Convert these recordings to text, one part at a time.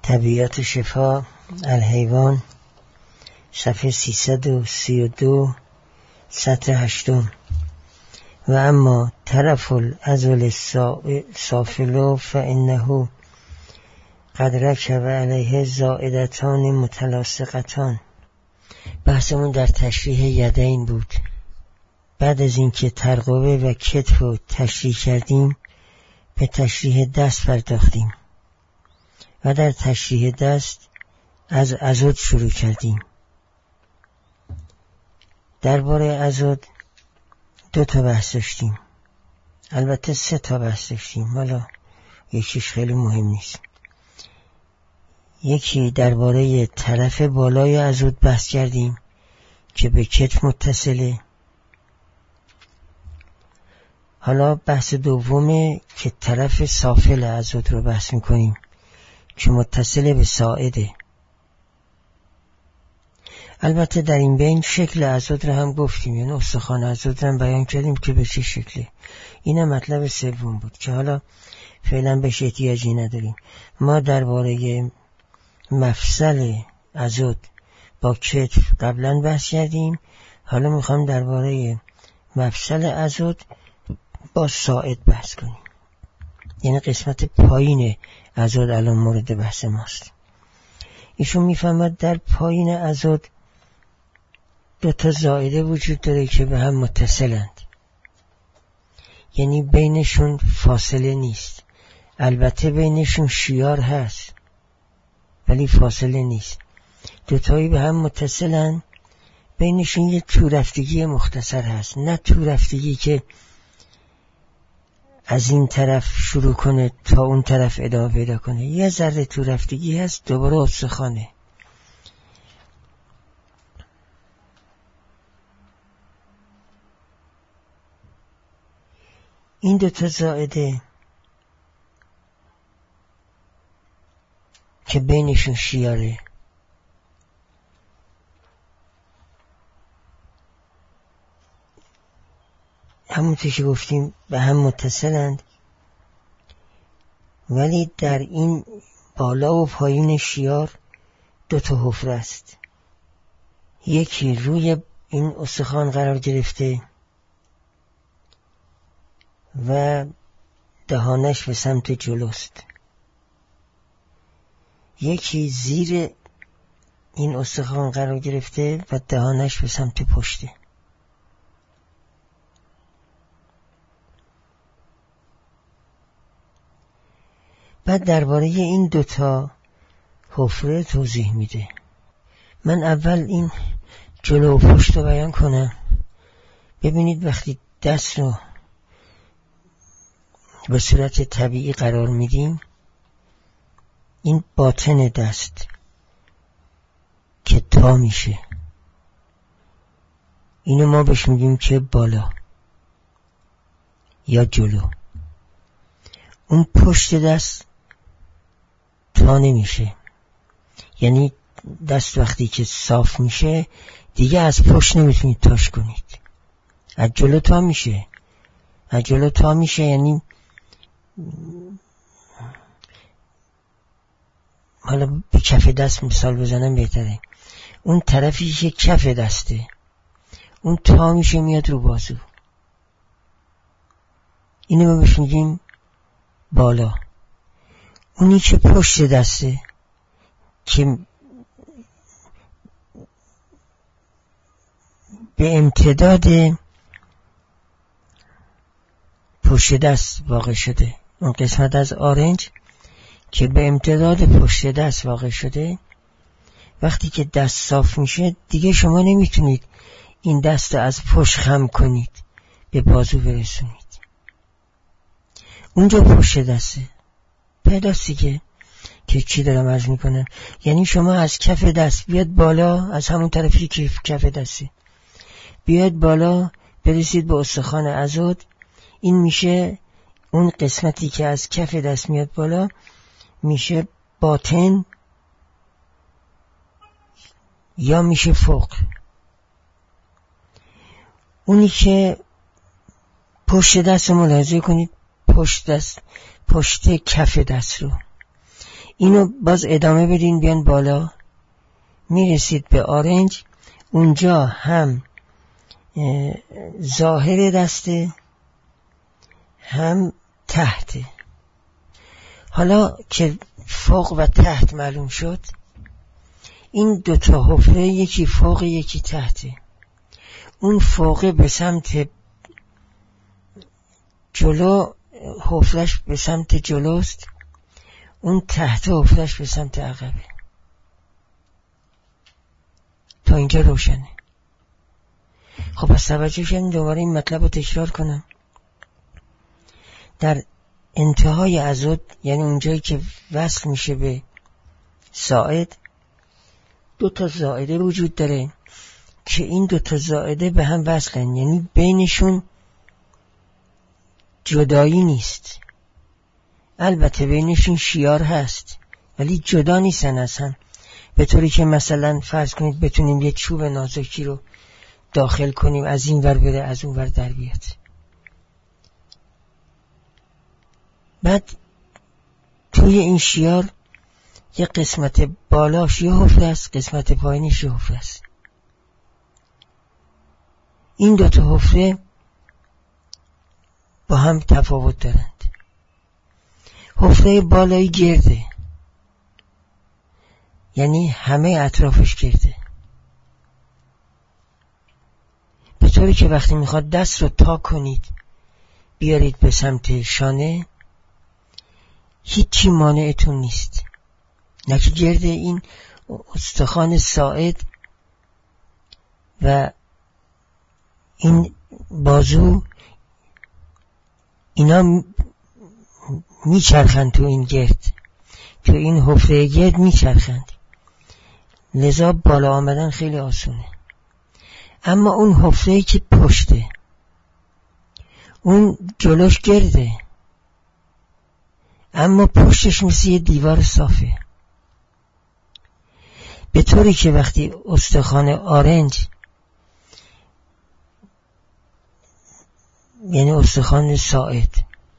طبیعت شفا الحیوان صفحه 332 سطر 8. و اما طرف العضل سافل فانه قد رکب علیه زائدتان متلاصقتان. بحثمون در تشریح یدین بود. بعد از اینکه ترقوه و کتف رو تشریح کردیم به تشریح دست پرداختیم و در تشریح دست از عضد شروع کردیم. درباره عضد 2 تا بحث داشتیم، البته 3 تا بحث داشتیم، حالا یکیش خیلی مهم نیست. یکی درباره طرف بالای عضد بحث کردیم که به کتف متصله. حالا بحث دومه که طرف سافل عضد رو بحث میکنیم که متصل به ساعده. البته در این بین شکل عضد رو هم گفتیم، یعنی استخوان عضد رو هم بیان کردیم که به چه شکله. اینم مطلب سوم بود که حالا فعلا بهش احتیاجی نداریم. ما درباره مفصل عضد با کتف قبلا بحث کردیم، حالا میخوام درباره مفصل عضد با ساعد بحث کنیم، یعنی قسمت پایین عضد الان مورد بحث ماست. ایشون میفهمد در پایین عضد 2 تا زائده وجود داره که به هم متصلند، یعنی بینشون فاصله نیست. البته بینشون شیار هست ولی فاصله نیست. 2 تایی به هم متصلند، بینشون یه تورفتگی مختصر هست، نه تورفتگی که از این طرف شروع کنه تا اون طرف ادامه پیدا کنه. یه ذره تورفتگی هست، دوباره استخوانه. این 2 تا زائده که بینشون شیاره همونطور که گفتیم به هم متصلند، ولی در این بالا و پایین شیار 2 تا حفره است. یکی روی این استخوان قرار گرفته و دهانش به سمت جلوست، یکی زیر این استخوان قرار گرفته و دهانش به سمت پشته. بعد درباره این 2 تا حفره توضیح میده. من اول این جلو و پشت رو بیان کنم. ببینید وقتی دست رو به صورت طبیعی قرار میدیم، این باطن دست که تا میشه، اینو ما بهش میگیم که بالا یا جلو. اون پشت دست تا نمیشه، یعنی دست وقتی که صاف میشه دیگه از پشت نمیتونید تاش کنید، از جلو تا میشه. از جلو تا میشه یعنی حالا به کف دست مثال بزنم بهتره. اون طرفی که کف دسته اون تا میشه میاد رو بازو، اینو ما بهش میگیم بالا. اونی که پشت دسته که به امتداد پشت دست واقع شده، اون قسمت از آرنج که به امتداد پشت دست واقع شده، وقتی که دست صاف میشه دیگه شما نمیتونید این دست از پشت خم کنید به بازو برسونید. اونجا پشت دسته پیداستی که چی دارم عرض میکنم. یعنی شما از کف دست بیاد بالا، از همون طرفی که کف دسته بیاد بالا برسید به استخوان عضد. این میشه اون قسمتی که از کف دست میاد بالا، میشه باطن یا میشه فوق. اونی که پشت دست رو ملاحظه کنید، پشت کف دست رو، اینو باز ادامه بدین بیان بالا، میرسید به آرنج. اونجا هم ظاهر دسته هم تحته. حالا که فوق و تحت معلوم شد، این دوتا حفره یکی فوق یکی تحته. اون فوقه به سمت جلو حفرش به سمت جلوست، اون تحت حفرش به سمت عقبه. تا اینجا روشنه. خب پس توجه شدین، دوباره این مطلب رو تکرار کنم. در انتهای عضد، یعنی اونجایی که وصل میشه به ساعد، دو تا زائده وجود داره که این دو تا زائده به هم وصلن، یعنی بینشون جدایی نیست. البته بینشون شیار هست ولی جدا نیستن از هم، به طوری که مثلا فرض کنید بتونیم یک چوب نازکی رو داخل کنیم، از این ور بره از اون ور در بیاد. بعد توی این شیار یه قسمت بالاش یه حفره است، قسمت پایینش یه حفره است. این دوتا حفره با هم تفاوت دارند. حفره بالایی گرده، یعنی همه اطرافش گرده، به طوری که وقتی میخواد دست رو تا کنید بیارید به سمت شانه، هیچی مانعتون نیست. نکه گرده این استخوان ساعد و این بازو اینا میچرخند تو این گرد، تو این حفره گرد میچرخند، لذا بالا آمدن خیلی آسونه. اما اون حفره‌ای که پشته، اون جلوش گرده اما پشتش مثل یه دیوار صافه، به طوری که وقتی استخوان آرنج، یعنی استخوان ساعد،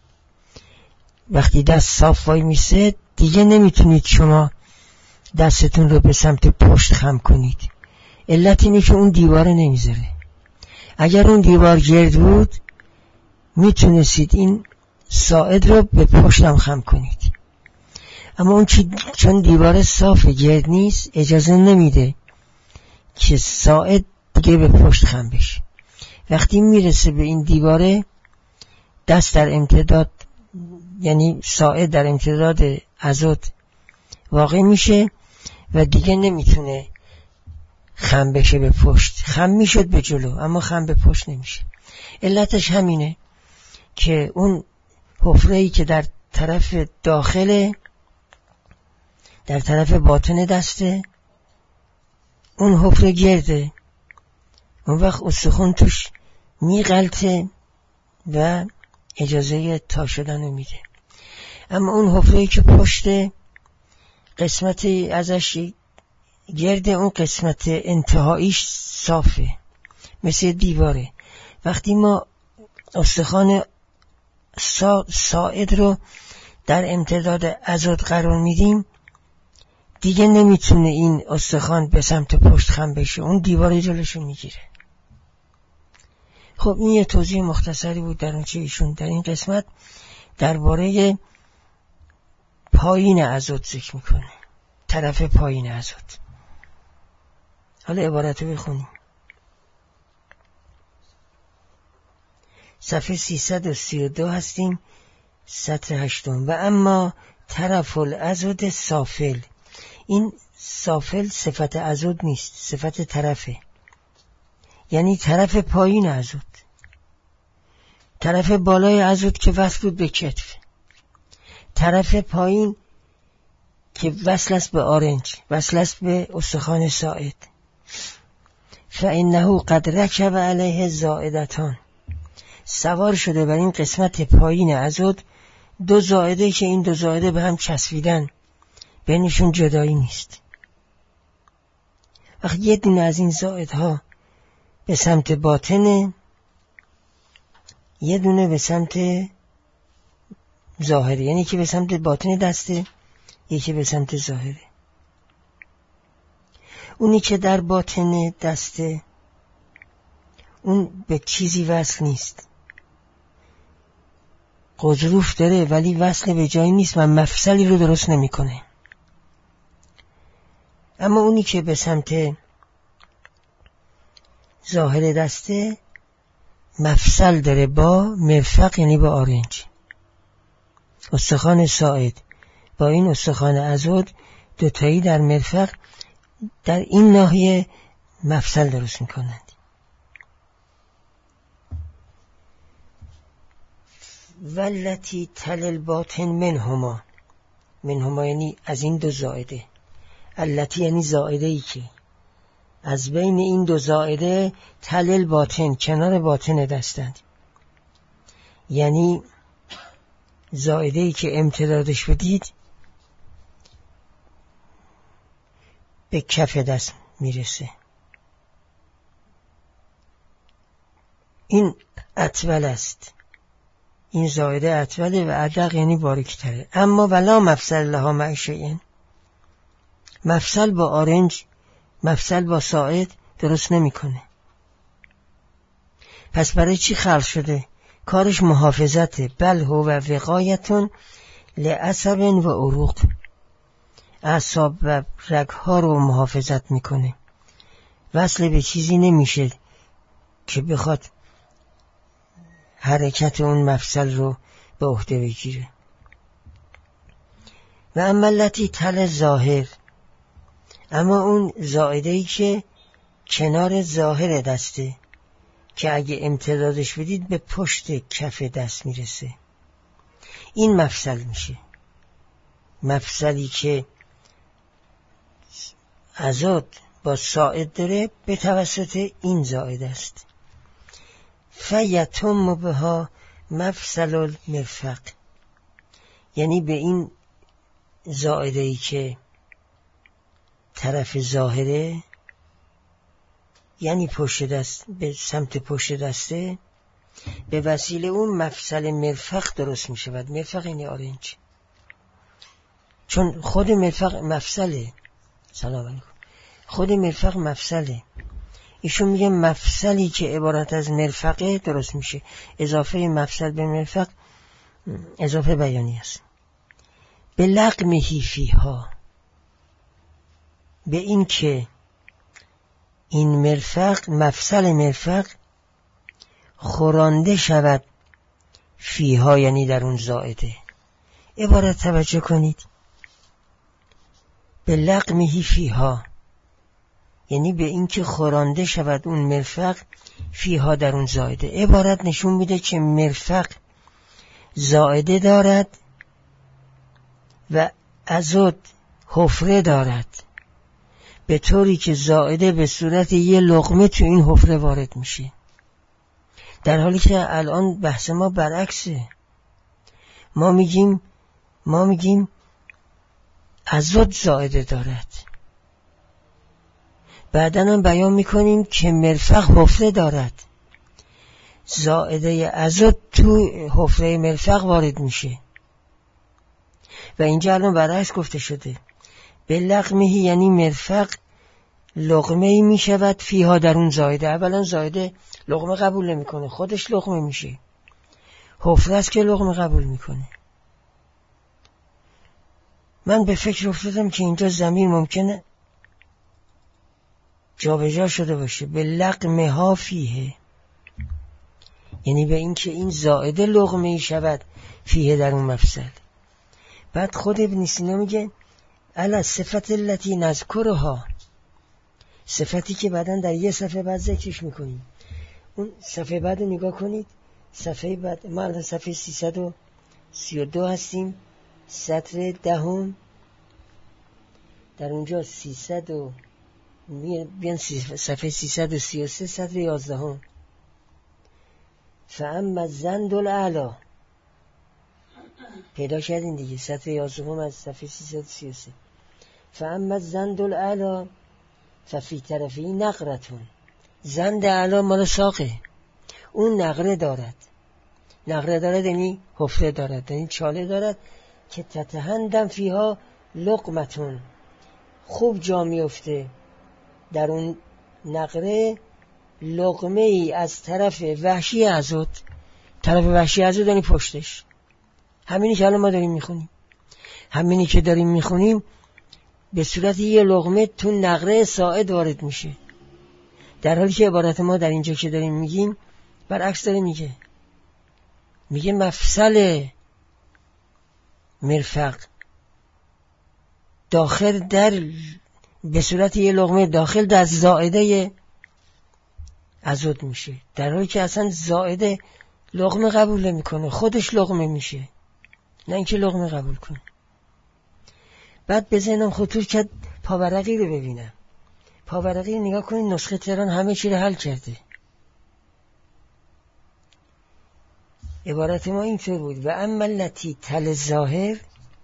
وقتی دست صاف وای میسه، دیگه نمیتونید شما دستتون رو به سمت پشت خم کنید. علت اینه که اون دیوار نمیذاره. اگر اون دیوار گرد بود میتونستید این ساعد رو به پشتم خم کنید، اما اون چون دیوار صاف گرد نیست اجازه نمیده که ساعد دیگه به پشت خم بشه. وقتی میرسه به این دیواره، دست در امتداد، یعنی ساعد در امتداد عضد واقع میشه و دیگه نمیتونه خم بشه به پشت. خم میشد به جلو اما خم به پشت نمیشه. علتش همینه که اون حفره‌ای که در طرف داخل، در طرف باطن دسته، اون حفره گرده، اون وقت استخوان توش میغلطه و اجازه تا شدن رو میده. اما اون حفره‌ای که پشته، قسمتی ازش گرده، اون قسمت انتهاییش صافه مثل دیواره. وقتی ما استخوان ساعد رو در امتداد عضد قرار میدیم، دیگه نمیتونه این استخوان به سمت پشت خم بشه، اون دیوار جلوشو میگیره. خب این یه توضیح مختصری بود در اونچه ایشون در این قسمت درباره پایین عضد ذکر میکنه، طرف پایین عضد. حالا عبارت رو بخونیم. صفحه 332 هستیم، سطر 8. و اما طرف العضد سافل. این سافل صفت عضد نیست، صفت طرفه، یعنی طرف پایین عضد. طرف بالای عضد که وصل بود به کتف، طرف پایین که وصل است به آرنج، وصل است به استخوان ساعد. فإنه قد رکب علیه زائدتان. سوار شده بر این قسمت پایین عضد دو زائده که این دو زائده به هم چسبیدن، بینشون جدایی نیست. وقتی یه دونه از این زائدها به سمت باطنه، یه دونه به سمت ظاهره، یعنی که به سمت باطن دسته، یکی به سمت ظاهره. اونی که در باطن دسته اون به چیزی وصل نیست، قضروف داره ولی وصل به جایی نیست و مفصلی رو درست نمیکنه. اما اونی که به سمت ظاهر دسته مفصل داره با مرفق، یعنی با آرنج. استخوان ساعد با این استخوان عضد دوتایی در مرفق در این ناحیه مفصل درست میکنند. والتی تل الباطن منهما، منهما یعنی از این دو زائده، التی یعنی زائده ای که از بین این دو زائده تل الباطن کنار باطن دستند، یعنی زائده ای که امتدادش بدید به کف دست میرسه. این اطول است، این زائده اطوله و ادق یعنی باریک‌تره. اما ولا مفصل لها مع شیء، مفصل با آرنج، مفصل با ساعد درست نمیکنه. پس برای چی خلق شده؟ کارش محافظته. بل هو و وقایتون لعصب و عروق، اعصاب و رگها رو محافظت میکنه. وصل به چیزی نمیشه که بخواد حرکت اون مفصل رو به عهده بگیره. و اما التی تل ظاهر، اما اون زائده‌ای که کنار ظاهر دسته که اگه امتدادش بدید به پشت کف دست میرسه، این مفصل میشه. مفصلی که عضد با ساعد داره به توسط این زائد است. فیتم بها مفصل المرفق، یعنی به این زائده‌ای که طرف ظاهره، یعنی پشت دست، به سمت پشت دسته، به وسیله اون مفصل مرفق درست می شود. مرفق یعنی آرنج، چون خود مرفق مفصله. سلام علیکم. خود مرفق مفصله. ایشون میگه مفصلی که عبارت از مرفقه درست میشه. اضافه مفصل به مرفق اضافه بیانی است. به لقمهی فیها، به این که این مرفق، مفصل مرفق خورانده شود فیها، یعنی در اون زائده. عبارت توجه کنید، به لقمهی فیها یعنی به این که خورانده شود اون مرفق فیها در اون زائده. عبارت نشون میده که مرفق زائده دارد و عضد حفره دارد، به طوری که زائده به صورت یه لقمه تو این حفره وارد میشه، در حالی که الان بحث ما برعکسه. ما میگیم عضد زائده دارد، بعدن هم بیان میکنیم که مرفق حفره دارد، زائده عضد تو حفره مرفق وارد میشه. و اینجا الان برعکس گفته شده. به لقمهی یعنی مرفق لقمه‌ای میشود فیها در اون زائده. اولا زائده لقمه قبول نمیکنه، خودش لقمه میشه، حفره است که لقمه قبول میکنه. من به فکر افتادم که اینجا ضمیر ممکنه جابجا شده باشه. به لقمه ها فیه، یعنی به این که این زائده لقمه‌ای شود فیه در اون مفصل. بعد خود ابن سینا میگه الا صفت التي نذکرها، صفتی که بعداً در یه صفحه بعد ذکرش میکنیم. اون صفحه بعد نگاه کنید، صفحه بعد ما الان صفحه 332 هستیم، سطر 10 در اونجا 300 بیان صفحه 333 سطر 11. فاما الزند الاعلی، پیدا کردین دیگه، سطر 11 از صفحه 333. فاما الزند الاعلی ففی طرفی نقرتون، زند اعلی مال ساقه، اون نقره دارد. نقره دارد یعنی حفره دارد، یعنی چاله دارد که تتهندم فیها لقمتون خوب جا میفته در اون نقره، لقمه ای از طرف وحشی عزاد. طرف وحشی عزاد یعنی پشتش. همینی که الان ما داریم میخونیم، همینی که داریم میخونیم به صورت یه لقمه تو نقره ساعد وارد میشه، در حالی که عبارت ما در اینجا که داریم میگیم برعکس داره میگه مفصل مرفق داخل در به صورت یه لقمه داخل در زائده عضد میشه، در حالی که اصلا زائده لقمه قبول نمیکنه، خودش لقمه میشه، نه اینکه لقمه قبول کنه. بعد به ذهنم خطور کرد پاورقی رو ببینم. پاورقی نگاه کنید، نسخه تهران همه چی رو حل کرده. عبارت ما اینطور بود: و اما التی تل ظاهر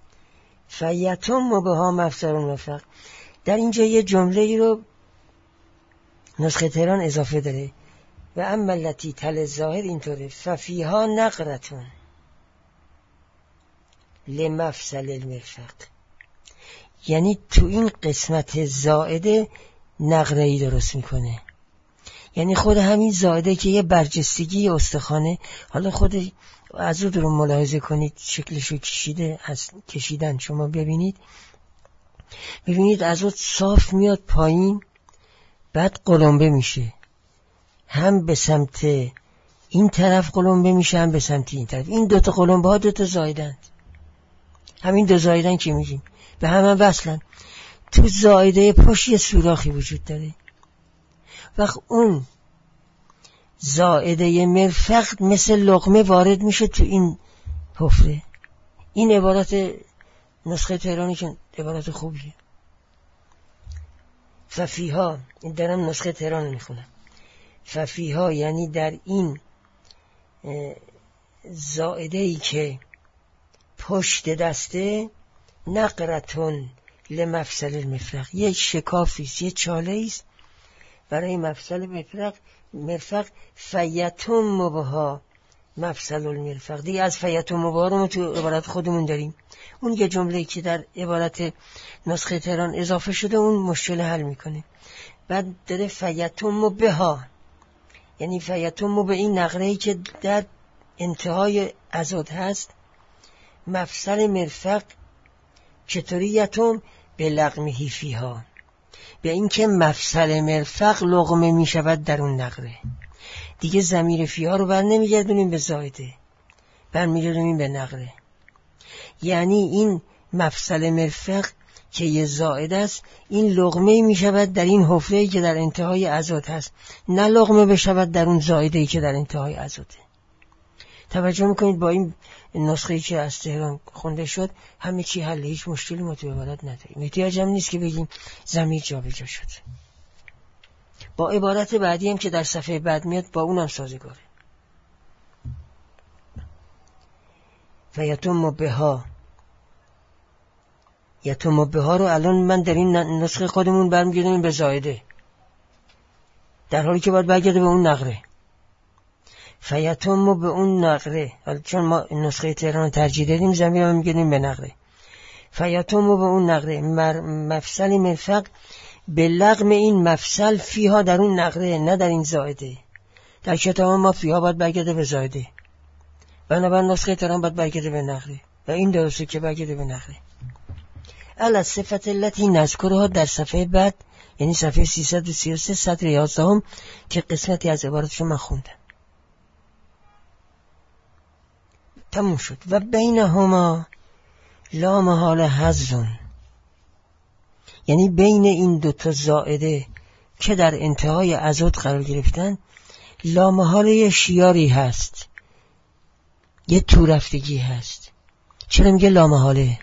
فیتم بها مفسر المرفق. در اینجا یه جمله رو نسخه تهران اضافه داره: و اما التی تل ظاهر اینطوره ففیها نقرتون لمفصل المرفق. یعنی تو این قسمت زائده نقره‌ای درست میکنه، یعنی خود همین زائده که یه برجستگی استخوانه. حالا خود عضد رو ملاحظه کنید، شکلشو کشیدن شما ببینید عضد صاف میاد پایین، بعد قلمبه میشه، هم به سمت این طرف قلمبه میشه هم به سمت این طرف. این دوتا قلمبه ها دوتا زائدند، همین دو زائدن که میگیم به هم وصلن. تو زائده پشت یه سوراخی وجود داره، وقت اون زائده مرفق مثل لقمه وارد میشه تو این حفره. این عبارت نسخه تهرانی که عبارت خوبیه. ففیها، این دارم نسخه تهران میخونم، ففیها یعنی در این زائده ای که پشت دسته نقرتون لمفصل المرفق، یه شکافیست، یه چاله‌ایست برای مفصل مرفق. فیتم بها مفصل المرفق. دیگه از فیتم بها رو ما تو عبارت خودمون داریم. اون یه جمله‌ای که در عبارت نسخه تهران اضافه شده اون مشکل حل میکنه. بعد داره فیتم بها، یعنی فیتم به این نقره‌ای که در انتهای عضد هست، مفصل مرفق چطوری یتم به لقمهی فیها، به این که مفصل مرفق لقمه می شود در اون نقره. دیگه ضمیر فیها رو بر نمیگردونیم به زائده، برمیگردونیم به نقره. یعنی این مفصل مرفق که یه زائده است، این لقمه می شود در این حفره‌ای که در انتهای عضد هست، نه لقمه بشود در اون زائده‌ای که در انتهای عضده. توجه میکنید با این نسخه‌ای که از تهران خونده شد همه چی حل، هیچ مشکلی ما تو عبارت نداریم. احتیاج هم نیست که بگیم ضمیر جابجا شد. با عبارت بعدی هم که در صفحه بعد میاد با اونم سازگاره. فیتم بها، یتم بها رو الان من در این نسخه خودمون برمیگردیم به زائده، در حالی که باید برگرده به اون نقره. فیتم به اون نقره، چون ما نسخه تهران ترجیح دادیم ضمیر هم میگردیم به نقره. فیتم به اون نقره مفصل مرفق به لقم این مفصل فیها در اون نقره، نه در این زائده. در کتاب ما فیها باید برگرده به زائده، بنابراین نسخه تهران باید برگرده به نقره و این درسته که برگرده به نقره. الا صفت التی نذکرها در صفحه بعد، یعنی صفحه 333 سطر 11 که قسمتی از عبارتشو من خوندم. تموم شد. و بینهما لا محال حظون، یعنی بین این دوتا زائده که در انتهای عضد قرار گرفتن لا محال یه شیاری هست، یه تو رفتگی هست. چرا میگه لا محاله؟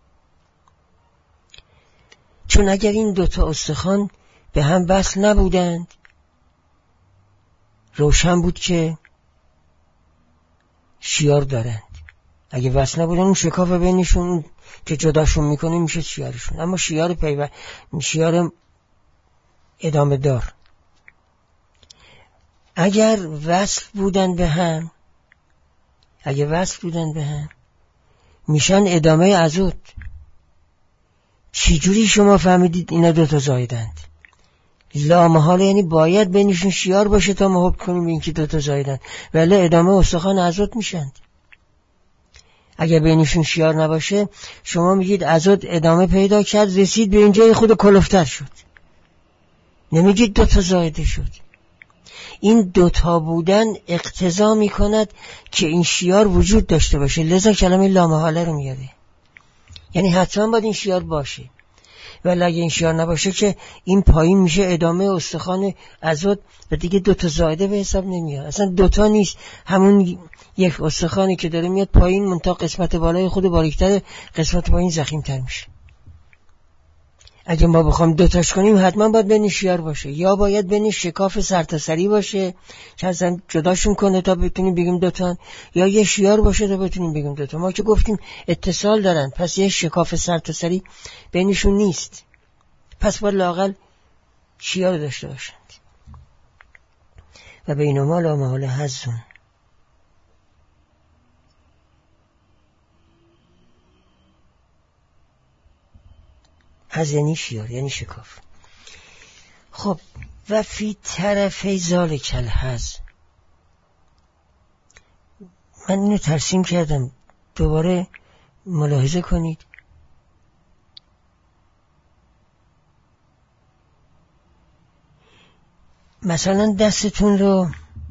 چون اگر این دوتا استخوان به هم وصل نبودند روشن بود که شیار دارند. اگه وصل نبودن اون شکاف بینشون که جداشون میکنه میشه شیارشون، اما شیار ادامه دار. اگر وصل بودن به هم میشن ادامه عضد. چجوری شما فهمیدید اینا دوتا زایدند؟ لامحاله، یعنی باید بینشون شیار باشه تا ما حکم کنیم این که دوتا زایدند، ولی ادامه استخوان عضد میشند. اگر بینشون شیار نباشه شما میگید عضد ادامه پیدا کرد، رسید به اینجای خود کلفتر شد، نمیگید دوتا زایده شد. این دوتا بودن اقتضا میکند که این شیار وجود داشته باشه، لذا کلمه لامحاله رو میاره، یعنی حتما باید این شیار باشه. ولی اگه این شیار نباشه که این پایین میشه ادامه استخوان عضد و دیگه دوتا زایده به حساب نمیاد، اصلا دوتا نیست، همون یک استخوانی که داره میاد پایین، منتها قسمت بالای خود باریکتر، قسمت پایین ضخیم‌تر میشه. اگه ما بخوام دوتاش کنیم حتما باید بین شیار باشه، یا باید بین شکاف سرتاسری باشه که اصلا جداشون کنه تا بتونیم بگیم دوتان، یا یه شیار باشه تا بتونیم بگیم دوتا. ما که گفتیم اتصال دارن، پس یه شکاف سرتاسری بینشون نیست، پس باید لااقل شیار داشته باشند. و بینما لا محاله حزون. حز یعنی شیار، یعنی شکاف. خب و فی طرفی ذالک الحز، من اینو ترسیم کردم، دوباره ملاحظه کنید. مثلا دستتون رو،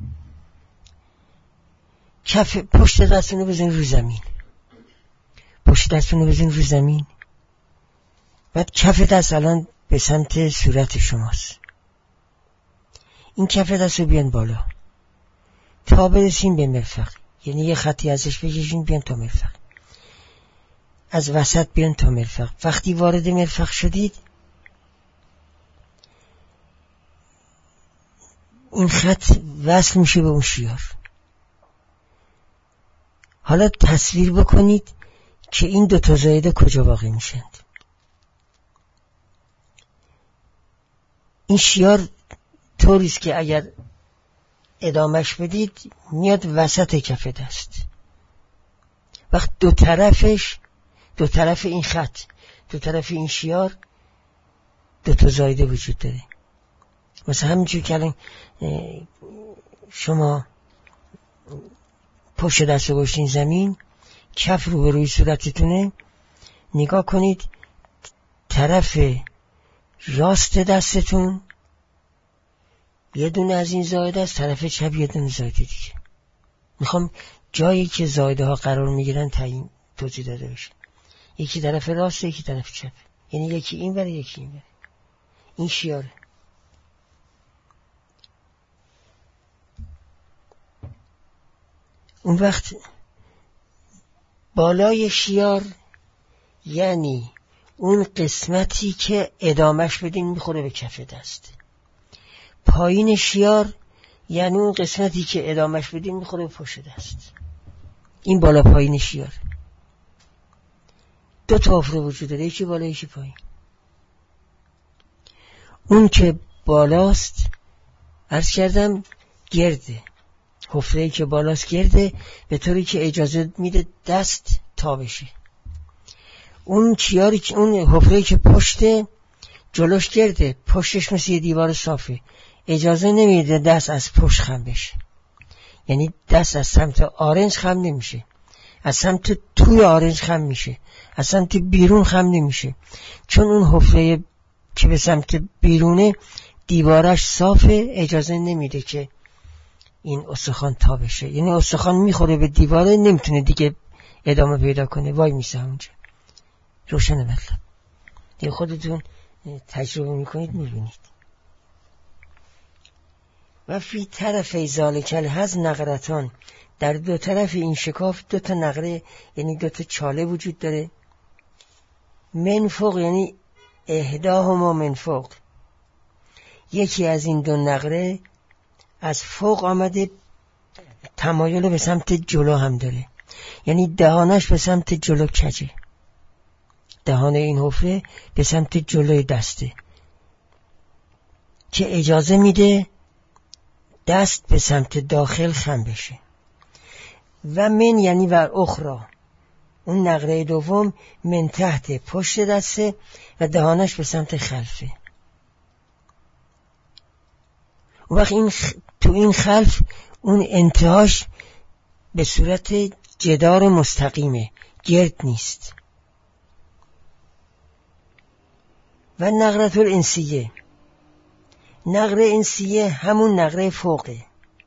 کف پشت دستتون رو بزنید رو زمین، پشت دستتون رو بزنید رو زمین، بعد کف دست الان به سمت صورت شماست، این کف دست رو بیان بالا تا برسیم به مرفق، یعنی یه خطی ازش بکشین بیان تا مرفق، از وسط بیان تا مرفق. وقتی وارد مرفق شدید این خط وصل میشه به اون شیار. حالا تصویر بکنید که این دوتا زایده کجا واقع میشند. این شیار طوریست که اگر ادامش بدید میاد وسط کف دست. وقت دو طرف این خط، دو طرف این شیار دوتا زایده وجود داره. مثلا همینجور که الان شما پشت دست رو گشتین زمین، کف رو به روی صورتتونه، نگاه کنید طرف راست دستتون یه دونه از این زایده است، طرف چپ یه دونه زایده دیگه. میخوام جایی که زایده ها قرار میگیرن تعیین توضیح داده بشه، یکی طرف راست یکی طرف چپ، یعنی یکی این بره یکی این بره. این شیاره. اون وقت بالای شیار یعنی اون قسمتی که ادامش بدین میخوره به کف دست. پایین شیار یعنی اون قسمتی که ادامش بدین میخوره به پشت دست. این بالا پایین شیار. دو تا حفره وجود داره، یکی بالا یکی پایین. اون که بالاست عرض کردم گرده، حفره‌ای که بالاست گرده، به طوری که اجازه میده دست تا بشه. اون چیاری که اون حفره‌ای که پشت جلوش گرده، پشتش مثل یه دیوار صافه، اجازه نمیده دست از پشت خم بشه. یعنی دست از سمت آرنج خم نمیشه، از سمت توی آرنج خم میشه، از سمت بیرون خم نمیشه، چون اون حفره که به سمت بیرونه دیوارش صافه، اجازه نمیده که این استخوان تا بشه. یعنی استخوان میخوره به دیواره، نمیتونه دیگه ادامه پیدا کنه، وای میسه اونجا. روشنه مطلب؟ دیگه خودتون تجربه میکنید میبینید. و فی طرف ذالک الحز نقرتان، در دو طرف این شکاف دو تا نقره یعنی دو تا چاله وجود داره. من فوق یعنی احداهما من فوق، یکی از این دو نقره از فوق آمده، تمایل به سمت جلو هم داره، یعنی دهانش به سمت جلو کجه، دهان این حفره به سمت جلوی دسته که اجازه میده دست به سمت داخل خم بشه. و من یعنی ور اخرى، اون نقره دوم من تحت پشت دسته و دهانش به سمت خلفه. و وقت تو این خلف اون انتهاش به صورت جدار مستقیمه، گرد نیست. و نقرة الانسیه، نقره انسیه همون نقره فوقه.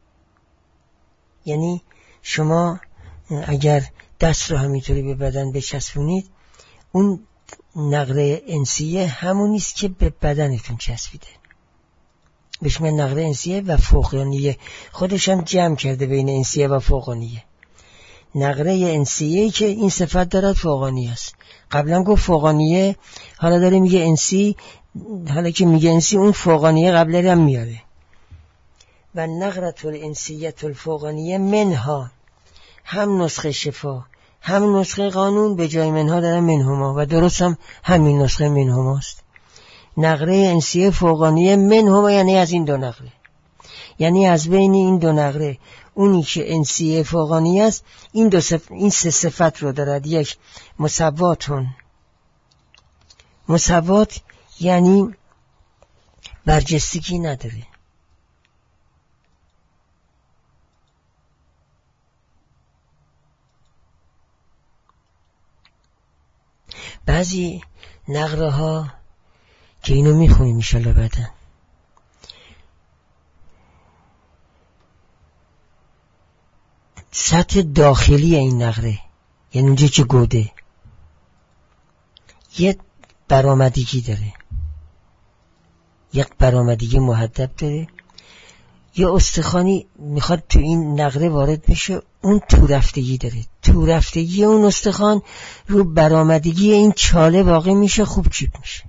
یعنی شما اگر دست رو همینطوری به بدن بچسبونید، اون نقره انسیه همونیست که به بدنتون چسبیده، بهش میگن نقره انسیه و فوقانیه. خودش هم جمع کرده بین انسیه و فوقانیه. نقره انسیه که این صفت دارد فوقانیه است. قبلا گفت فوقانیه، حالا داره میگه انسی. حالا که میگه انسی، اون فوقانیه قبله هم میاره. و نقرة الانسیه الفوقانیه منها، هم نسخه شفا هم نسخه قانون به جای منها دارن منهما، و درست هم همین نسخه منهماست. نقره انسیه فوقانیه منهما یعنی از این دو نقره، یعنی از بین این دو نقره اونی که انسیه فوقانیه است این سه صفت رو دارد. یک، مسواتون، مسوات یعنی برجستگی نداره. بعضی نقره ها که اینو میخونیم انشالله بعدن، سطح داخلی این نقره، یعنی اونجا که گوده، یک برآمدگی داره، یک برآمدگی محدب داره. یا استخوانی میخواد تو این نقره وارد بشه، اون تو رفتگی داره. تو رفتگی اون استخوان رو برآمدگی این چاله واقع میشه، خوب چیپ میشه.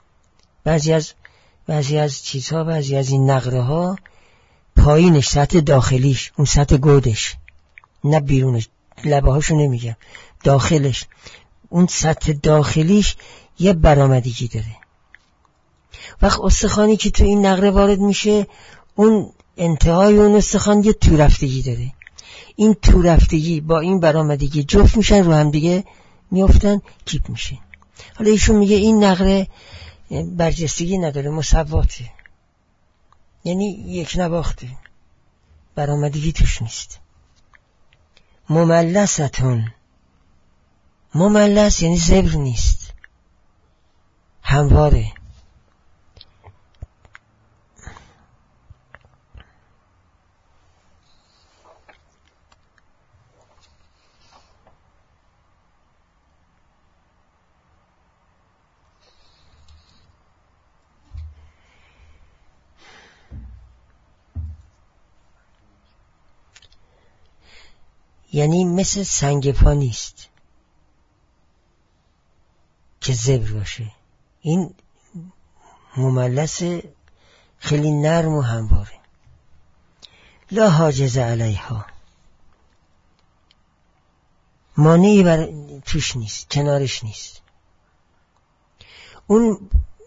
بعضی از چیزها، بعضی از این نقره ها پایینش، سطح داخلیش، اون سطح گودش، نه بیرونش، لبه هاشو نمیگم، داخلش، اون سطح داخلیش یه برآمدگی داره. وقت استخوانی که تو این نقره وارد میشه، اون انتهای اون استخوان یه تو رفتگی داره. این تو رفتگی با این برآمدگی جفت میشن، رو هم دیگه میافتن، کیپ میشه. حالا ایشون میگه این نقره برجستگی نداره، مسواته، یعنی یک نواخته، برآمدگی توش نیست. مملستون، مملس یعنی زبر نیست، همواره. یعنی مثل سنگ پا نیست که زبر باشه. این مملس خیلی نرم و همواره. لا حاجز علیها، مانعی بر توش نیست، کنارش نیست. اون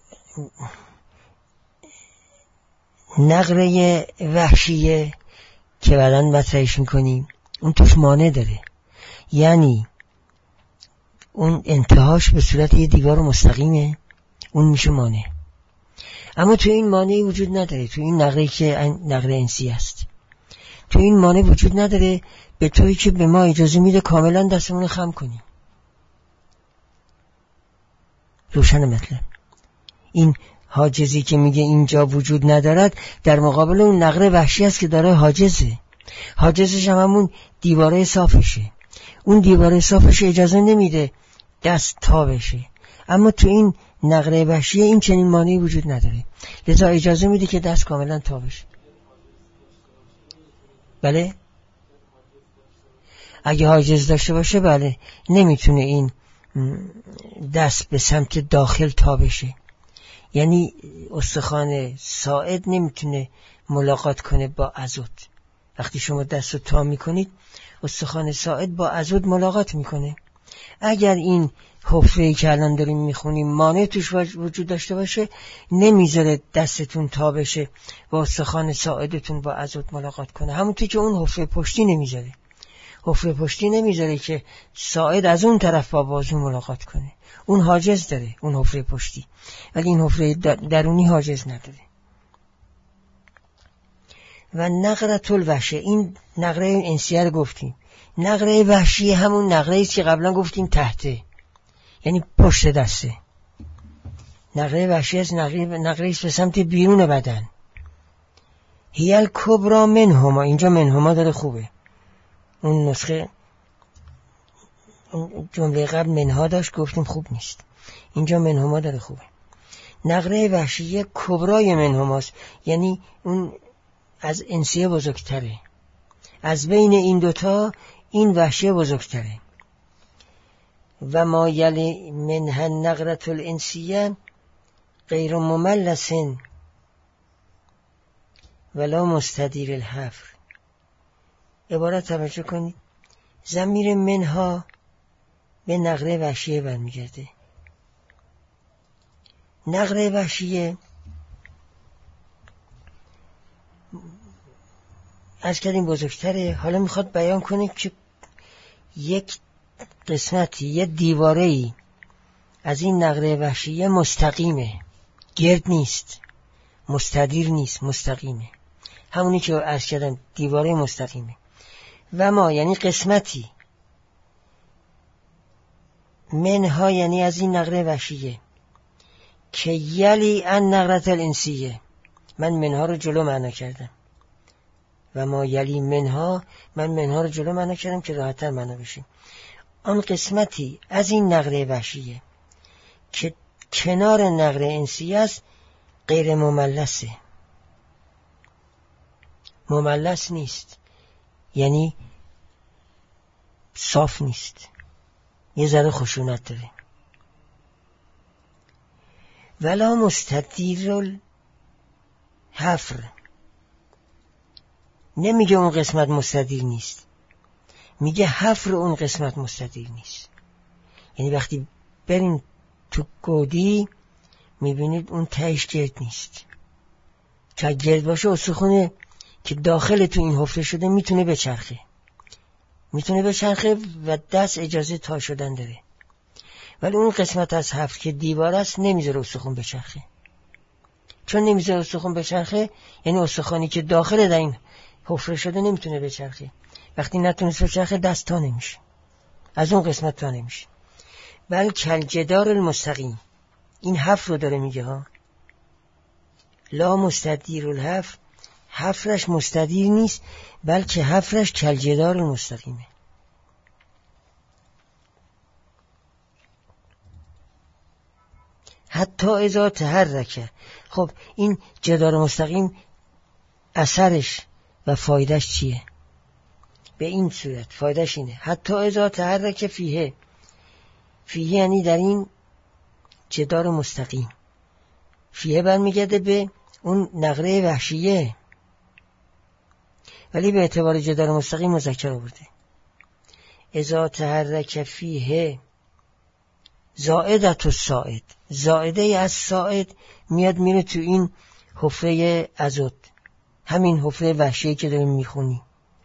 نقره وحشیه که بعداً مطرحش میکنیم، اون توش مانع داره، یعنی اون انتهاش به صورت یه دیوار مستقیمه، اون میشه مانع. اما تو این مانعی وجود نداره. تو این نقره که نقره انسی است، تو این مانع وجود نداره، به طوری که به ما اجازه میده کاملا دستمون رو خم کنیم. روشن مطلب. این حاجزی که میگه اینجا وجود ندارد، در مقابل اون نقره وحشی است که داره حاجزه. حاجزش هم همون دیواره صافشه. اون دیواره صافش اجازه نمیده دست تا بشه، اما تو این نقره وحشی این چنین مانعی وجود نداره، لذا اجازه میده که دست کاملا تا بشه. بله، اگه حاجز داشته باشه بله، نمیتونه این دست به سمت داخل تا بشه. یعنی استخوان ساعد نمیتونه ملاقات کنه با عضد. وقتی شما دست رو تا میکنید، استخوان ساعد با عضد ملاقات میکنه. اگر این حفره‌ای که الان داریم میخونیم مانع توش وجود داشته باشه، نمیذاره دستتون تا بشه و استخوان ساعدتون با عضد ملاقات کنه. همونطور که اون حفره پشتی نمیذاره. حفره پشتی نمیذاره که ساعد از اون طرف با بازو ملاقات کنه. اون حاجز داره، اون حفره پشتی، ولی این حفره درونی حاجز نداره. و نقرة الوحشیه، این نقره انسیه رو گفتیم. نقره وحشیه همون نقره است که قبلا گفتیم تحته، یعنی پشت دسته. نقره وحشیه از نقره است به سمت بیرون بدن. هیل کبرا منهما، اینجا منهما داره خوبه. اون نسخه اون جمله قبل منها داشت گفتیم خوب نیست، اینجا منهما داره خوبه. نقره وحشیه کبرای منهماست، یعنی اون از انسیه بزرگتره. از بین این دوتا این وحشیه بزرگتره. و ما یلی منها نقرة الانسیه غیر مملس ولا مستدیر الحفر. عبارت توجه کنید، ضمیر منها به نقره وحشیه برمیگرده. نقره وحشیه از کردیم بزرگتره. حالا میخواد بیان کنه که یک قسمتی، یک دیواره‌ای از این نقره وحشیه مستقیمه، گرد نیست، مستدیر نیست، مستقیمه. همونی که عرض کردم دیواره مستقیمه. و ما یعنی قسمتی، منها یعنی از این نقره وحشیه، که یلی ان نقرة الانسیه، من منها رو جلو معنا کردم. و ما یلی منها، من منها رو جلو معنا کردم که راحت‌تر معنا بشیم. آن قسمتی از این نقره وحشیه که کنار نقره انسیه است غیر مملسه. مملس نیست یعنی صاف نیست، یه ذره خشونت داره. ولا مستدیر الحفر، نمیگه اون قسمت مستدیر نیست، میگه حفر اون قسمت مستدیر نیست. یعنی وقتی برین تو گودی میبینید اون تهش گرد نیست. تا گرد باشه استخونه که داخل تو این حفره شده میتونه بچرخه و دست اجازه تا شدن داره. ولی اون قسمت از حفر که دیوار است نمیذاره استخون بچرخه. چون نمیذاره استخون بچرخه یعنی استخوانی که داخل در این حفره شده نمیتونه بچرخه. وقتی نتونست بچرخه دست تا نمیشه، از اون قسمت تا نمیشه. بل کالجدار المستقیم، این حفر رو داره میگه ها. لا مستدیر الحفر، حفرش مستدیر نیست بلکه حفرش کالجدار المستقیمه. حتی اذا تحرکه. خب این جدار مستقیم اثرش و فایدهش چیه؟ به این صورت فایدهش اینه حتی اذا تحرکه فیه یعنی در این جدار مستقیم. فیه برمیگرده به اون نقره وحشیه، ولی به اعتبار جدار مستقیم مذکر آورده. اذا تحرک فیه زائدت الساعد، زائده از ساعد میاد میره تو این حفره ازود، همین حفره وحشیه که داریم میخونی.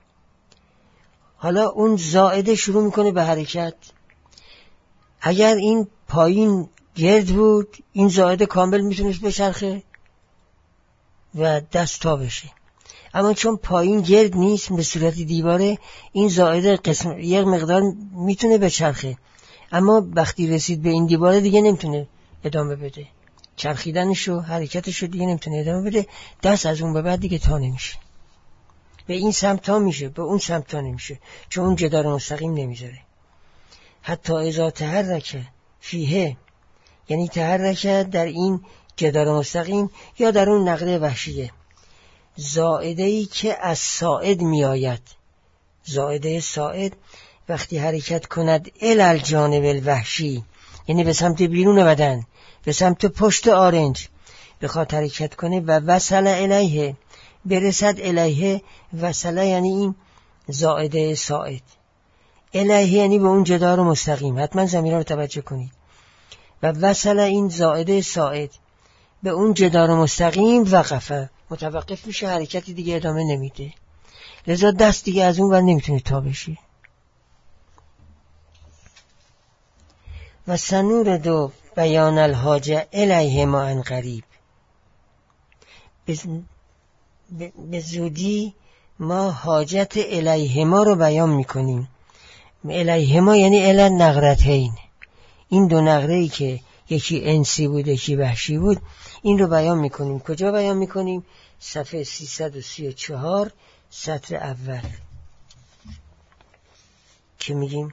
حالا اون زائده شروع میکنه به حرکت. اگر این پایین گرد بود این زائده کامل میتونست بچرخه و دست تا بشه، اما چون پایین گرد نیست به صورت دیواره، این زائده یک مقدار میتونه بچرخه، اما وقتی رسید به این دیواره دیگه نمیتونه ادامه بده، چرخیدنشو حرکتشو دیگه نمیتونه ادامه بده. دست از اون به بعد دیگه تا نمیشه، به این سمت تا میشه به اون سمت تا نمیشه، چون اون جدار مستقیم نمیذاره. حتی اذا تحرکه فیه یعنی تحرکه در این جدار مستقیم یا در اون نقره وحشیه. زائده‌ای که از ساعد میآید، زائده ساعد وقتی حرکت کند الالجانب الوحشی یعنی به سمت بیرون بدن، به سمت پشت آرنج بخواد حرکت کنه و وصل الیه برسد الیه. وصل یعنی این زائده ساعد، الیه یعنی به اون جدار مستقیم. حتما ضمیرها رو توجه کنید. و وصل این زائده ساعد به اون جدار مستقیم وقفه، متوقف میشه، حرکتی دیگه ادامه نمیده، لذا دست دیگه از اون ور نمیتونه تا بشه. و سنورد بیان الحاجه الیهما عن قریب. به زودی ما حاجت الیهما رو بیان میکنیم. الیهما یعنی الی نقرتین، این دو نقره‌ای که یکی انسی بود یکی وحشی بود، این رو بیان میکنیم. کجا بیان میکنیم؟ صفحه 334 سطر اول که میگیم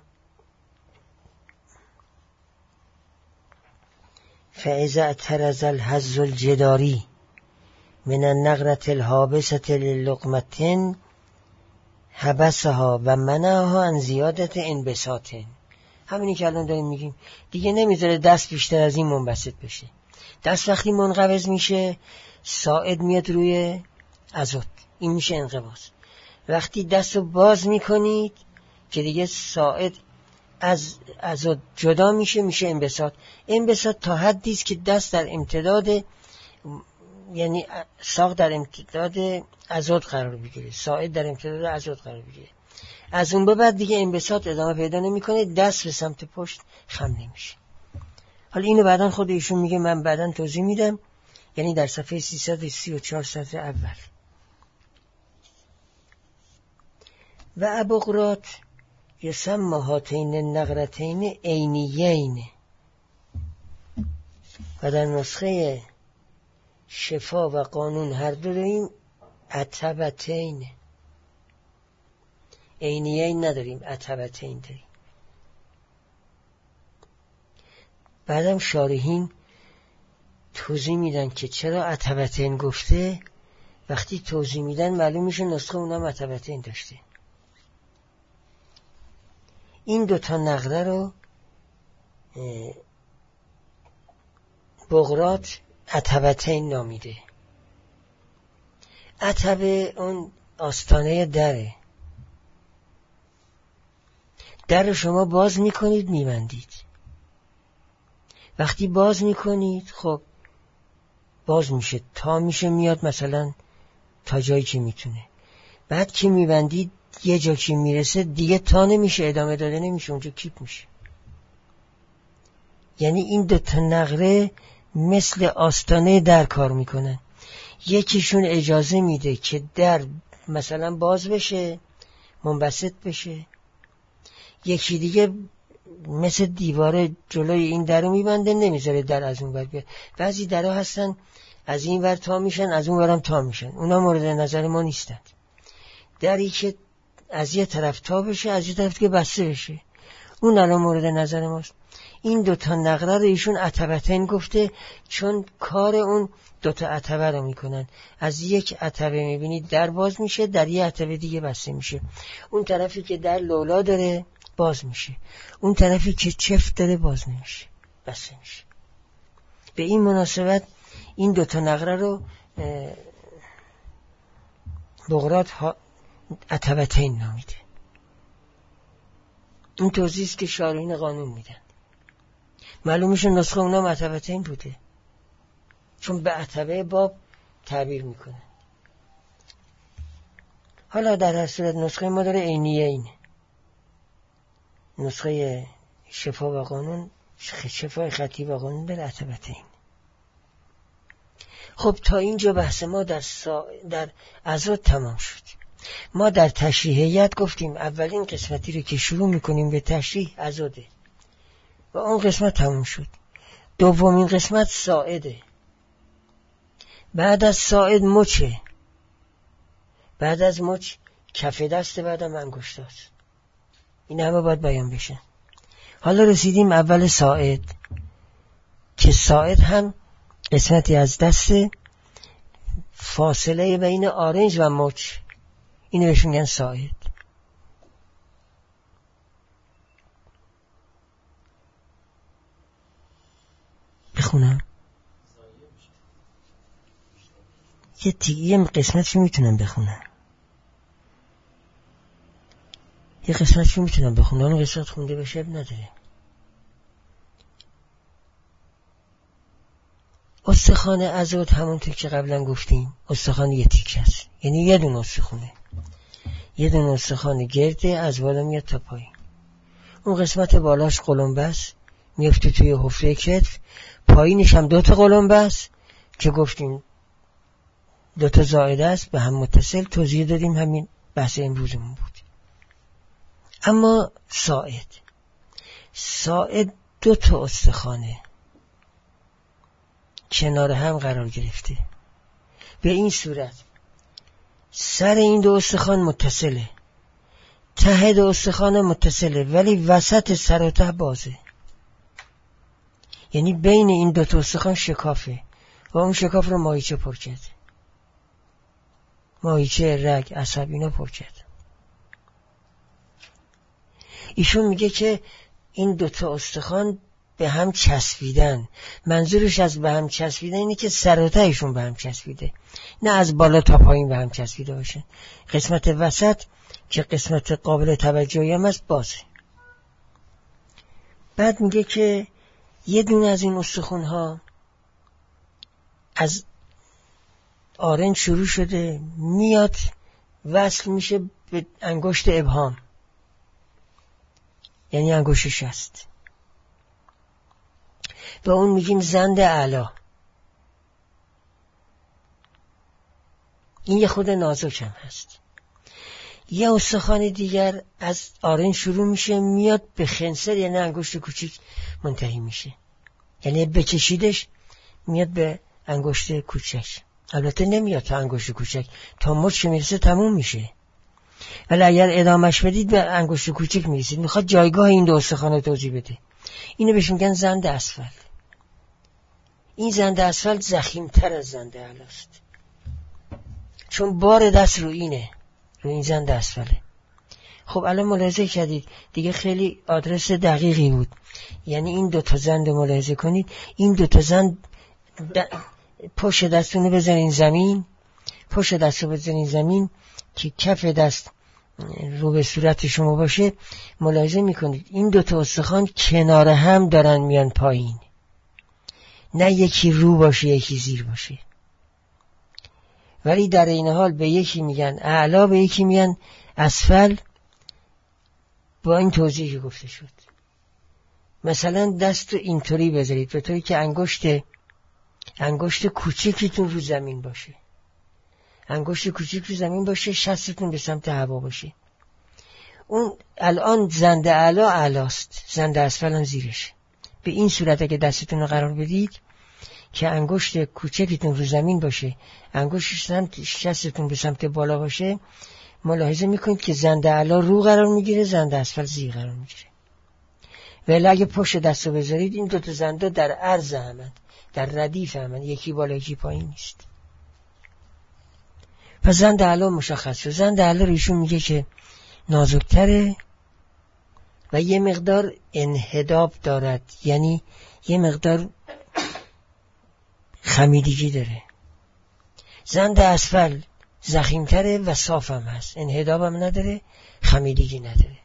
فاذا اعترض الحظ الجداری من النقرة الحابسة للقمة حبسها و منعها عن زیادت انبساط. همینی که الان داریم میگیم دیگه، نمیذاره دست بیشتر از این منبسط بشه. دست وقتی منقبض میشه ساعد میاد روی ازوت، این میشه انقباض. وقتی دست رو باز میکنید که دیگه ساعد از ازوت جدا میشه، میشه انبساط. انبساط تا حدی است که دست در امتداد، یعنی ساق در امتداد ازوت قرار بگیره، ساعد در امتداد ازوت قرار بگیره. از اون به بعد دیگه انبساط ادامه پیدا نمیکنه، دست به سمت پشت خم نمیشه. حالا اینو بعدن خود ایشون میگه، من بعدن توضیح میدم، یعنی در صفحه 334 سطر اول. و ابوقراط یسمى هاتین النقرتین عینیین، و در نسخه شفا و قانون هر دو داریم عتبتین، عینیین نداریم، عتبتین داریم. بعدم شارحین توضیح میدن که چرا عتبتین گفته. وقتی توضیح میدن معلوم میشه نسخه اونم عتبتین داشته. این دوتا نقره رو بغرات عتبتین نامیده. عتبه اون آستانه دره، در شما باز میکنید میبندید. وقتی باز میکنید خب باز میشه، تا میشه میاد مثلا تا جایی که میتونه. بعد که میبندید یه جا که میرسه دیگه تا نمیشه، ادامه داده نمیشه، اونجا کیپ میشه. یعنی این دوتا نقره مثل آستانه در کار میکنن. یکیشون اجازه میده که در مثلا باز بشه، منبسط بشه. یکی دیگه مثل دیواره جلوی این در رو میبنده، نمیذاره در از اون ور بیاد. بعضی درها هستن از این ور تا میشن، از اون ورم تا میشن، اونا مورد نظر ما نیستن. دری که از یه طرف تا بشه، از یه طرف که بسته بشه، اون الان مورد نظر ماست. این دوتا نقره رو ایشون عتبتین گفته چون کار اون دوتا عتبه رو میکنن. از یک عتبه میبینید در باز میشه، در یه عتبه دیگه بسته میشه. اون طرفی که در لولا داره باز میشه، اون طرفی که چفت داره باز نمیشه، بسته میشه. به این مناسبت این دوتا نقره رو بغرات عتبتین نامیده. این توضیح است که شارحین قانون میدن. معلوم میشه نسخه اونام عتبتین بوده، چون به عتبه باب تعبیر میکنه. حالا در هر صورت نسخه ما داره عینیین، نسخه شفا و قانون، شفای خطی و قانون داره عتبتین. خب تا اینجا بحث ما در ازاد تمام شد. ما در تشریحیت گفتیم اولین قسمتی رو که شروع میکنیم به تشریح ازاده و اون قسمت تمام شد. دومین قسمت ساعده، بعد از ساعد مچه، بعد از مچ کف دست، بعدم انگشتاست. این همه باید بیان بشه. حالا رسیدیم اول ساعد که ساعد هم قسمتی از دست، فاصله بین آرنج و مچ، اینو بهشون میگن ساعد. بخونم یه قسمتشو میتونم بخونم، یه قسمتشو میتونم بخونم، اون قسمت خونده بشه نداره. استخوان عضد همونطور که قبلا گفتیم استخوان یه تیک هست، یعنی یه دونه استخونه، یه دونه استخوان گرده از بالا میاد تا پایین. اون قسمت بالاش قلمبه است، میفته توی حفره کتف، پایینش هم 2 قلمبه است که گفتیم 2 زائده است به هم متصل، توضیح دادیم، همین بحث امروزمون بود. اما ساعد 2 استخوانه کنار هم قرار گرفته، به این صورت سر این 2 استخوان متصله، ته 2 استخوان متصله، ولی وسط سر و ته بازه. یعنی بین این 2 استخوان شکافه و اون شکاف رو ماهیچه پر کرده، ماهیچه، رگ، عصب اینا پر کرده. ایشون میگه که این 2 استخوان به هم چسبیدن. منظورش از به هم چسبیدن اینه که سر و تهشون به هم چسبیده، نه از بالا تا پایین به هم چسبیده باشه. قسمت وسط که قسمت قابل توجهی هم است بازه. بعد میگه که یه دونه از این استخوان‌ها از آرنج شروع شده، میاد وصل میشه به انگشت ابهام، یعنی انگشت شست، به اون میگیم زند اعلی. این یه خود نازک هم هست. یه استخوان دیگر از آرنج شروع میشه، میاد به خنصر، یعنی انگشت کوچیک منتهی میشه، یعنی بکشیدش میاد به انگشت کوچک. البته نمیاد تا انگشت کوچک، تا مچ میرسه تموم میشه، ولی اگر ادامش بدید به انگشت کوچک میرسید. میخواد جایگاه این 2 استخوان توضیح بده. اینو بهش میگن زند اسفل. این زند اسفل ضخیم‌تر از زند اعلی است، چون بار دست رو اینه، رو این زند اسفله. خب الان ملاحظه کردید دیگه، خیلی آدرس دقیقی بود. یعنی این 2 زند ملاحظه کنید، این 2 زند پشت دستونو بزنین زمین، پشت دست رو بزنین زمین که کف دست رو به صورت شما باشه. ملاحظه میکنید این 2 استخوان کنار هم دارن میان پایین، نه یکی رو باشه یکی زیر باشه. ولی در این حال به یکی میگن اعلا، به یکی میگن اسفل، با این توضیحی که گفته شد. مثلا دست اینطوری بذارید به طوری که انگشت کوچیکتون رو زمین باشه، انگشت کوچیک رو زمین باشه، شستتون به سمت هوا باشه. اون الان زند اعلا اعلاست، زند اسفل هم زیرش. به این صورت اگه دستتون رو قرار بدید که انگشت کوچکتون رو زمین باشه، انگشت شستتون به سمت بالا باشه، ملاحظه میکنید که زند اعلا رو قرار میگیره، زند اسفل زیر قرار میگیره. ولی اگه پشت دست رو بذارید این 2 زنده در عرض همند، در ردیف همند، یکی بالا یکی پایین نیست. پس زند اعلا مشخص شد. زند اعلا رو ایشون میگه که نازکتره و یه مقدار انحداب دارد، یعنی یه مقدار خمیدگی داره. زند اسفل ضخیم‌تره و صاف هم هست، انحداب هم نداره، خمیدگی نداره.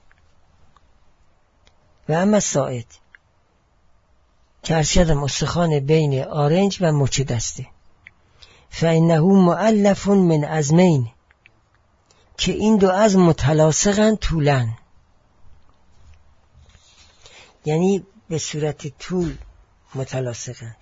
و اما ساعد که ارشدم استخوان بین آرنج و مچ دسته، فإنه مؤلف من عظمین، که این 2 عظم متلاصقن طولن، یعنی به صورت طول متلاصقن.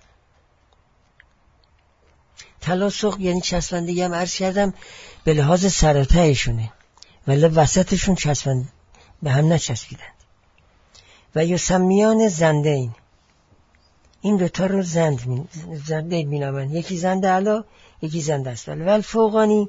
تلاصق یعنی چسبندگی هم عرض کردم به لحاظ سر و تهشونه، ولی وسطشون چسبند به هم نچسبیدند. و یسمیان زندین، این 2 رو زندین مینامن، یکی زند اعلا یکی زند اسفل. و الفوقانی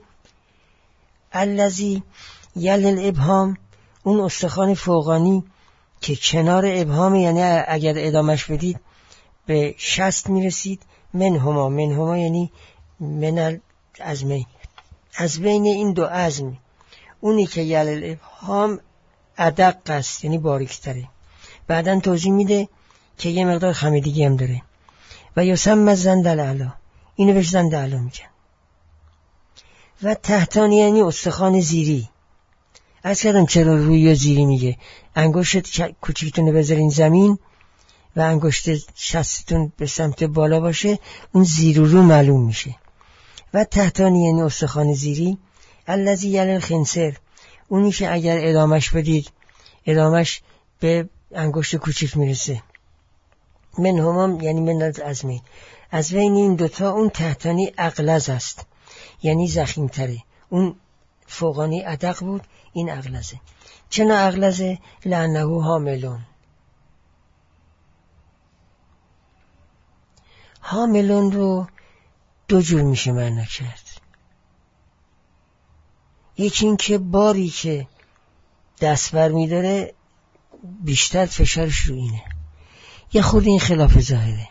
الذی یلی الابهام، اون استخوان فوقانی که کنار ابهام، یعنی اگر ادامش بدید به شست میرسید. منهما یعنی من العظمین، از بین این 2 عظم اونی که یلی الابهام ادق است، یعنی باریک‌تره. بعدن توضیح میده که یه مقدار خمیدگی هم داره. و یسمى زند الاعلی، اینو بهش زند اعلی میگن. و تحتانی یعنی استخوان زیری. از کردم چرا روی و زیری میگه. انگشت کوچیکتون بذارین زمین و انگشت شستتون به سمت بالا باشه، اون زیر و رو معلوم میشه. و تحتانی یعنی استخوان زیری. الذی یلی الخنصر، اونی که اگر ادامش بدید ادامش به انگشت کوچیک میرسه. من همام یعنی من العظمین، از بین این دوتا اون تحتانی اغلظ است، یعنی ضخیم تره. اون فوقانی ادق بود، این اغلظه. چرا اغلظه؟ لانه حاملون. حاملون رو دو جور میشه معنی کرد. یکی این که باری که دست بر میداره بیشتر فشارش رو اینه. یه خود این خلاف ظاهره،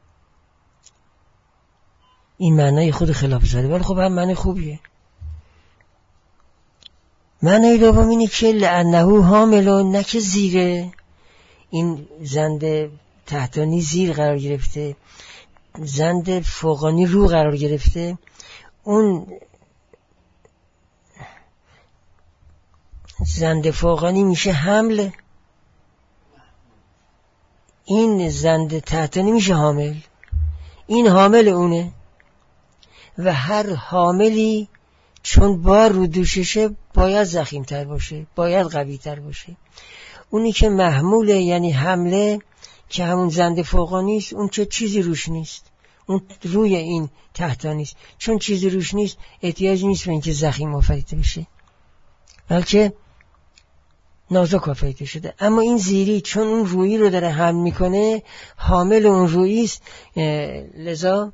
این معنی خود خلاف ظاهره، ولی خب هم معنی خوبیه. معنی دوم اینه که لانه حاملون، نه که زیره، این زند تحتانی زیر قرار گرفته، زند فوقانی رو قرار گرفته. اون زند فوقانی میشه حمل، این زند تحتانی میشه حامل. این حامل اونه و هر حاملی چون بار رو دوششه باید ضخیم تر باشه، باید قوی تر باشه. اونی که محموله یعنی حمله که همون زند فوقانی است، اون چه چیزی روش نیست، اون روی این تحتانی است. چون چیزی روش نیست احتیاج نیست به اینکه ضخیم آفریده بشه، بلکه نازک آفریده شده. اما این زیری چون اون رویی رو داره حمل میکنه، حامل اون رویی است، لذا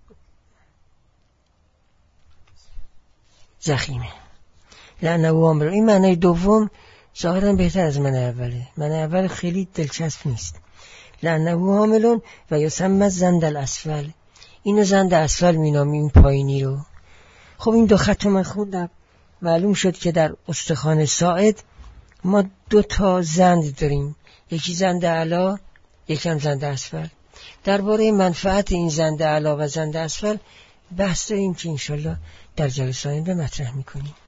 ضخیمه. لانه حامل. این معنی دوم ظاهرا بهتر از معنی اوله. معنی اول خیلی دلچسب نیست. لانه حاملون و یسمى زند الاسفل، اینو زند اسفل مینامی، این پایینی رو. خب این دو خط من خوندم، معلوم شد که در استخوان ساعد ما دو تا زند داریم، یکی زند اعلی، یکی هم زند اسفل. درباره منفعت این زند اعلی و زند اسفل بحث داریم که انشالله در جلسه آینده مطرح میکنیم.